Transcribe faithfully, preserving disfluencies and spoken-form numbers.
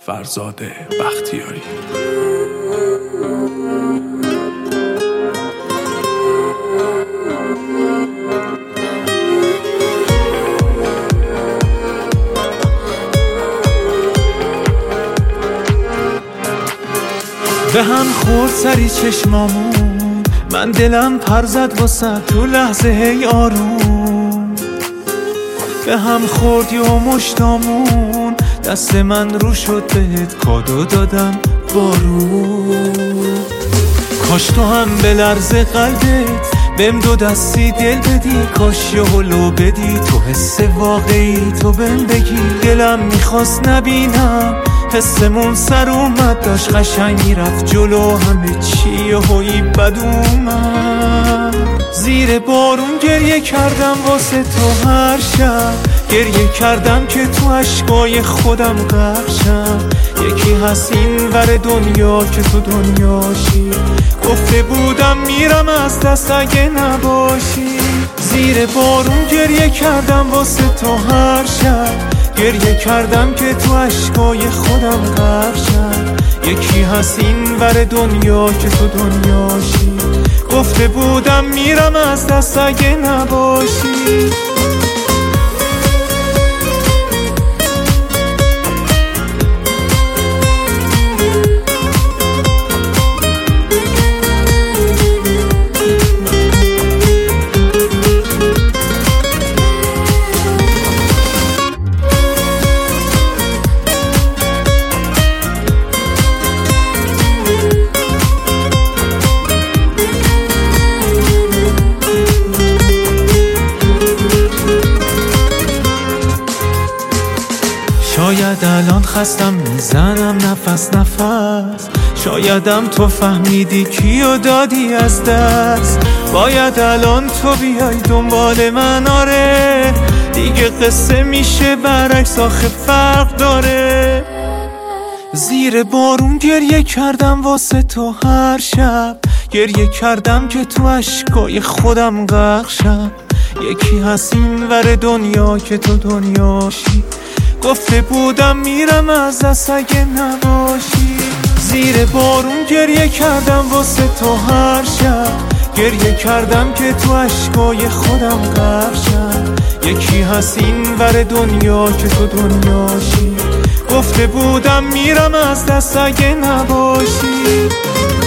فرزاد بختیاری. به هم خورد سری چشمامون، من دلم پر زد واسه تو لحظه هی آروم. به هم خورد یا مشتامون، دست من رو شد بهت کادو دادم بارون. کاش تو هم به لرز قلبت بهم دو دستی دل بدی، کاش یه هلو بدی تو حس واقعی تو بهم بگی. دلم میخواست نبینم حسمون سر اومد، داشت قشنگ میرفت جلو همه چی هویی بد اومد. زیر بارون گریه کردم واسه تو هر شب، گریه کردم که تو عشقای خودم غرق شم. یکی هست این ور دنیا که تو دنیاشی، گفته بودم میرم از دست اگه نباشی. زیر بارون گریه کردم واسه تو هر شب، گریه کردم که تو عشقای خودم غرق شم. یکی هست این ور دنیا که تو دنیاشی، گفته بودم میرم از دست اگه نباشی. شاید الان خستم میزنم نفس نفس، شایدم تو فهمیدی کیو دادی از دست. باید الان تو بیای دنبال من، آره دیگه قصه میشه برعکس آخه فرق داره. زیر بارون گریه کردم واسه تو هر شب، گریه کردم که تو عشقای خودم غرق شم. یکی هست این ور دنیا که تو دنیاشی، گفته بودم میرم از دست اگه نباشی. زیر بارون گریه کردم واسه تو هر شب، گریه کردم که تو عشقای خودم غرق شم. یکی هست این ور دنیا که تو دنیاشی، گفته بودم میرم از دست اگه نباشی.